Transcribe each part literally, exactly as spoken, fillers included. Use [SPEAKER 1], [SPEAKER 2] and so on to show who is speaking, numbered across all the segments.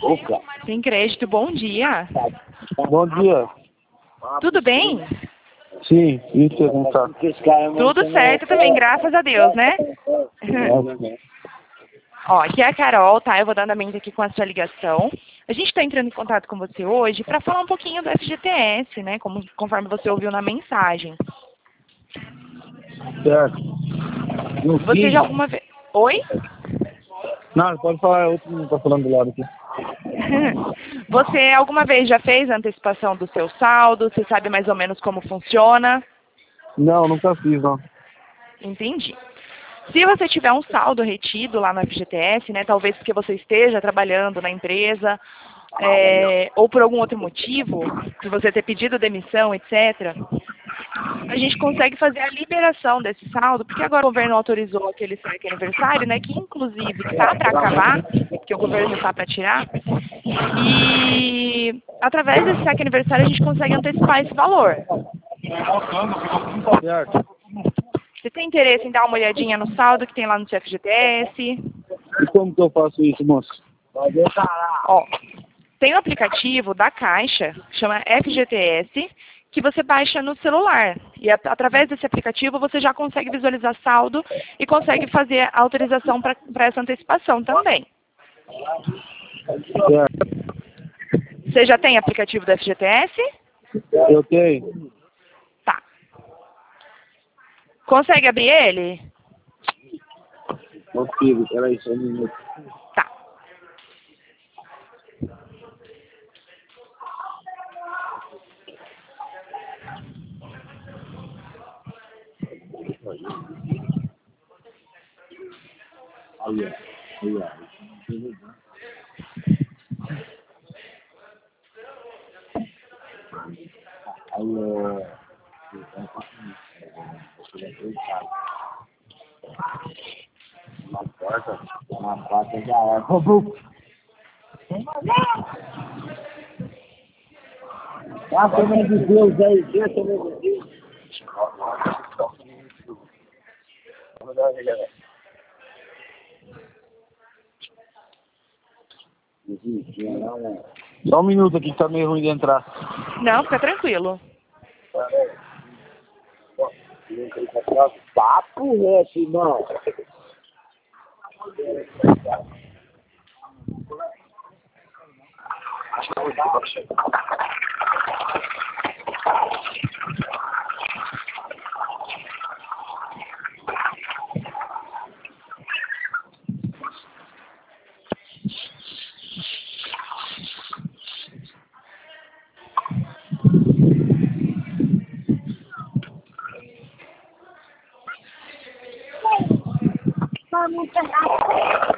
[SPEAKER 1] Tem crédito, bom dia.
[SPEAKER 2] Bom dia.
[SPEAKER 1] Tudo bem?
[SPEAKER 2] Sim, e você como tá?
[SPEAKER 1] Tudo certo também, graças a Deus, né? Ó, aqui é a Carol, tá? Eu vou dar andamento aqui com a sua ligação. A gente está entrando em contato com você hoje para falar um pouquinho do F G T S, né? Como, conforme você ouviu na mensagem.
[SPEAKER 2] Certo. No
[SPEAKER 1] Você
[SPEAKER 2] fim...
[SPEAKER 1] já alguma vez... Oi?
[SPEAKER 2] Não, pode falar, é outro que não tá falando do lado aqui.
[SPEAKER 1] Você alguma vez já fez a antecipação do seu saldo? Você sabe mais ou menos como funciona?
[SPEAKER 2] Não, nunca fiz, não.
[SPEAKER 1] Entendi. Se você tiver um saldo retido lá no F G T S, né, talvez porque você esteja trabalhando na empresa, é, ou por algum outro motivo, de você ter pedido demissão, etcétera, a gente consegue fazer a liberação desse saldo, porque agora o governo autorizou aquele saque aniversário, né, que inclusive está para acabar, que o governo está para tirar, e através desse saque aniversário a gente consegue antecipar esse valor.
[SPEAKER 2] Certo.
[SPEAKER 1] Você tem interesse em dar uma olhadinha no saldo que tem lá no seu F G T S?
[SPEAKER 2] E como que eu faço isso, moço?
[SPEAKER 1] Ó, tem um aplicativo da Caixa, chama F G T S, que você baixa no celular. E a, através desse aplicativo você já consegue visualizar saldo e consegue fazer a autorização para essa antecipação também.
[SPEAKER 2] Certo.
[SPEAKER 1] Você já tem aplicativo do F G T S?
[SPEAKER 2] Eu tenho.
[SPEAKER 1] Tá. Consegue abrir ele?
[SPEAKER 2] Consigo, peraí, só um minuto.
[SPEAKER 1] Tá.
[SPEAKER 2] Aí, ó. Aí, ó. Aí, ó. Na porta, na porta já é. Ah, Câmara de Deus aí, deixa eu ver. Vamos dar uma olhada. Só um minuto aqui que tá meio ruim de entrar.
[SPEAKER 1] Não, fica tranquilo.
[SPEAKER 2] Papo reto, irmão. Vamos pegar.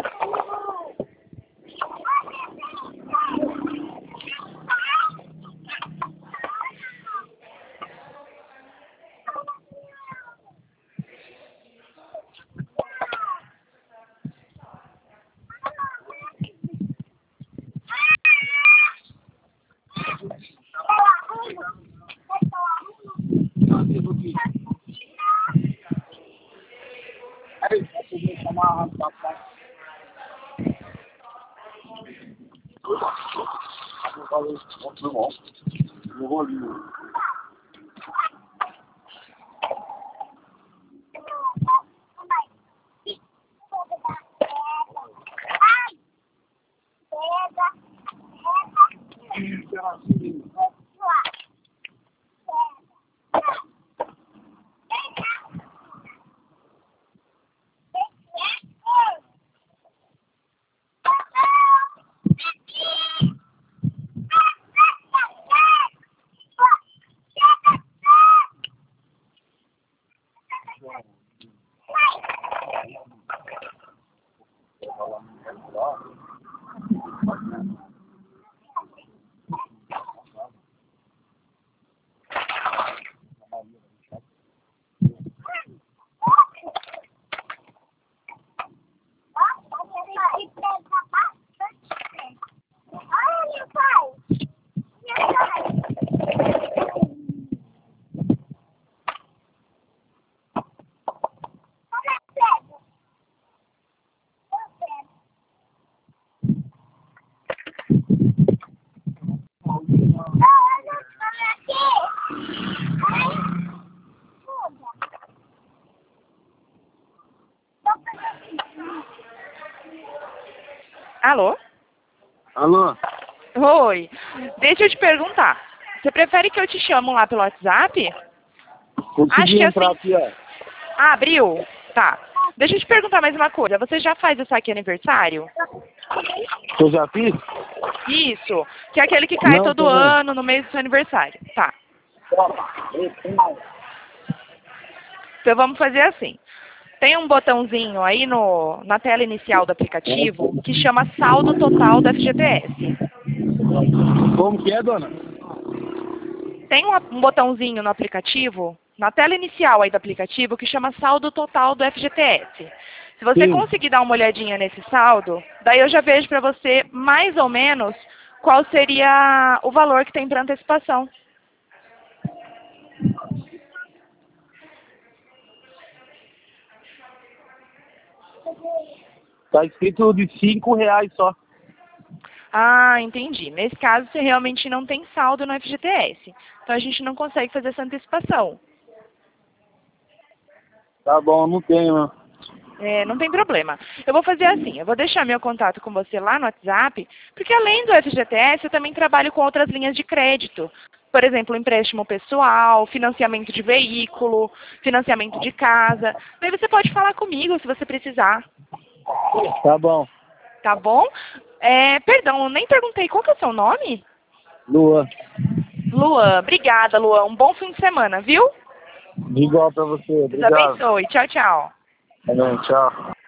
[SPEAKER 1] Alô?
[SPEAKER 2] Alô?
[SPEAKER 1] Oi. Deixa eu te perguntar. Você prefere que eu te chamo lá pelo WhatsApp?
[SPEAKER 2] Consegui
[SPEAKER 1] Acho que
[SPEAKER 2] entrar
[SPEAKER 1] assim...
[SPEAKER 2] aqui, ó.
[SPEAKER 1] Ah, abriu? Tá. Deixa eu te perguntar mais uma coisa. Você já faz o saque aniversário?
[SPEAKER 2] Eu já fiz?
[SPEAKER 1] Isso. Que é aquele que cai
[SPEAKER 2] Não,
[SPEAKER 1] todo
[SPEAKER 2] também.
[SPEAKER 1] ano no mês do seu aniversário. Tá. Então vamos fazer assim. Tem um botãozinho aí no, na tela inicial do aplicativo que chama saldo total do F G T S.
[SPEAKER 2] Como que é, dona?
[SPEAKER 1] Tem um, um botãozinho no aplicativo, na tela inicial aí do aplicativo, que chama saldo total do F G T S. Se você
[SPEAKER 2] Sim.
[SPEAKER 1] conseguir dar uma olhadinha nesse saldo, daí eu já vejo para você mais ou menos qual seria o valor que tem para antecipação.
[SPEAKER 2] Tá escrito de cinco reais só.
[SPEAKER 1] Ah, entendi. Nesse caso, você realmente não tem saldo no F G T S. Então a gente não consegue fazer essa antecipação.
[SPEAKER 2] Tá bom, não tenho, né?
[SPEAKER 1] É, não tem problema. Eu vou fazer assim, eu vou deixar meu contato com você lá no WhatsApp, porque além do F G T S, eu também trabalho com outras linhas de crédito. Por exemplo, empréstimo pessoal, financiamento de veículo, financiamento de casa. Daí você pode falar comigo se você precisar,
[SPEAKER 2] Tá bom.
[SPEAKER 1] tá bom? É, perdão, eu nem perguntei, qual que é o seu nome?
[SPEAKER 2] Lua.
[SPEAKER 1] Luan. Obrigada, Luan. Um bom fim de semana, viu?
[SPEAKER 2] Igual pra você.
[SPEAKER 1] Deus
[SPEAKER 2] Obrigado.
[SPEAKER 1] abençoe. Tchau, tchau.
[SPEAKER 2] Tá bem, tchau.